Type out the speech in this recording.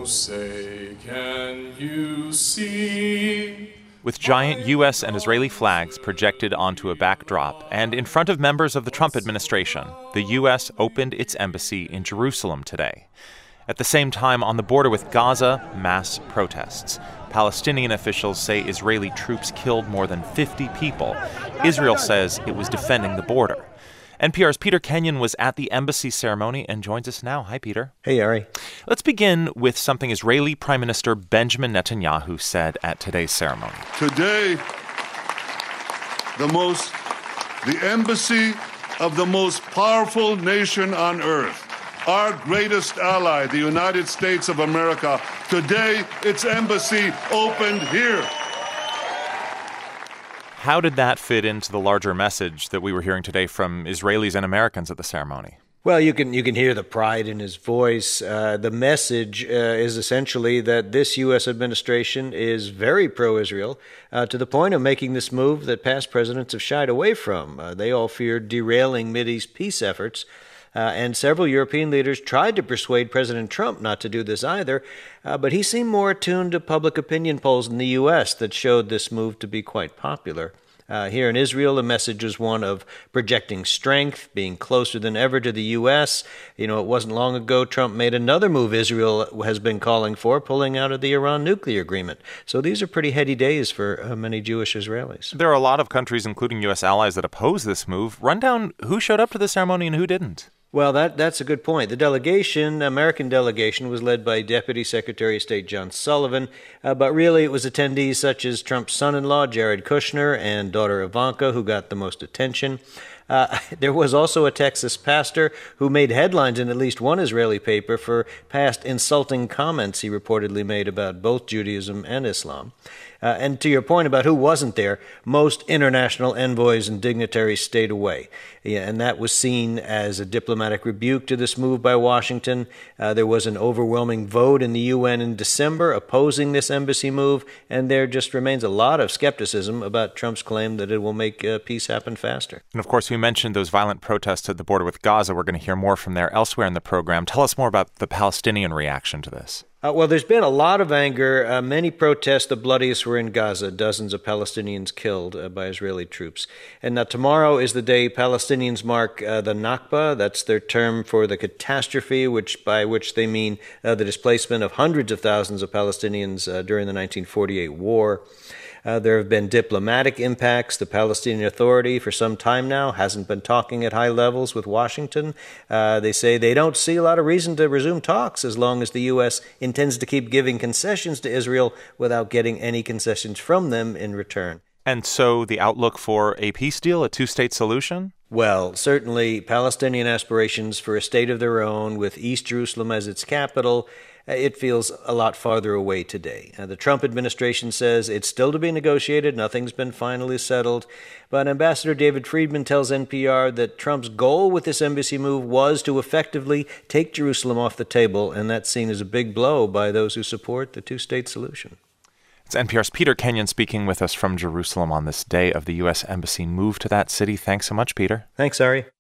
say, can you see? With giant U.S. and Israeli flags projected onto a backdrop, and in front of members of the Trump administration, the U.S. opened its embassy in Jerusalem today. At the same time, on the border with Gaza, mass protests. Palestinian officials say Israeli troops killed more than 50 people. Israel says it was defending the border. NPR's Peter Kenyon was at the embassy ceremony and joins us now. Hi, Peter. Hey, Ari. Let's begin with something Israeli Prime Minister Benjamin Netanyahu said at today's ceremony. Today, the embassy of the most powerful nation on earth, our greatest ally, the United States of America, today its embassy opened here. How did that fit into the larger message that we were hearing today from Israelis and Americans at the ceremony? Well, you can hear the pride in his voice. The message is essentially that this U.S. administration is very pro-Israel, to the point of making this move that past presidents have shied away from. They all feared derailing Mideast peace efforts. And several European leaders tried to persuade President Trump not to do this either, but he seemed more attuned to public opinion polls in the U.S. that showed this move to be quite popular. Here in Israel, the message was one of projecting strength, being closer than ever to the U.S. You know, it wasn't long ago Trump made another move Israel has been calling for, pulling out of the Iran nuclear agreement. So these are pretty heady days for many Jewish Israelis. There are a lot of countries, including U.S. allies, that oppose this move. Run down who showed up to the ceremony and who didn't. Well, that's a good point. The American delegation, was led by Deputy Secretary of State John Sullivan, but really it was attendees such as Trump's son-in-law, Jared Kushner, and daughter Ivanka, who got the most attention. There was also a Texas pastor who made headlines in at least one Israeli paper for past insulting comments he reportedly made about both Judaism and Islam. And to your point about who wasn't there, most international envoys and dignitaries stayed away. Yeah, and that was seen as a diplomatic rebuke to this move by Washington. There was an overwhelming vote in the UN in December opposing this embassy move, and there just remains a lot of skepticism about Trump's claim that it will make peace happen faster. And of course, we mentioned those violent protests at the border with Gaza. We're going to hear more from there elsewhere in the program. Tell us more about the Palestinian reaction to this. Well, there's been a lot of anger. Many protests, the bloodiest were in Gaza, dozens of Palestinians killed by Israeli troops. And now tomorrow is the day Palestinians mark the Nakba. That's their term for the catastrophe, by which they mean the displacement of hundreds of thousands of Palestinians during the 1948 war. There have been diplomatic impacts. The Palestinian Authority, for some time now, hasn't been talking at high levels with Washington. They say they don't see a lot of reason to resume talks as long as the U.S. intends to keep giving concessions to Israel without getting any concessions from them in return. And so the outlook for a peace deal, a two-state solution? Well, certainly Palestinian aspirations for a state of their own with East Jerusalem as its capital, it feels a lot farther away today. The Trump administration says it's still to be negotiated. Nothing's been finally settled. But Ambassador David Friedman tells NPR that Trump's goal with this embassy move was to effectively take Jerusalem off the table, and that's seen as a big blow by those who support the two-state solution. It's NPR's Peter Kenyon speaking with us from Jerusalem on this day of the U.S. Embassy move to that city. Thanks so much, Peter. Thanks, Ari.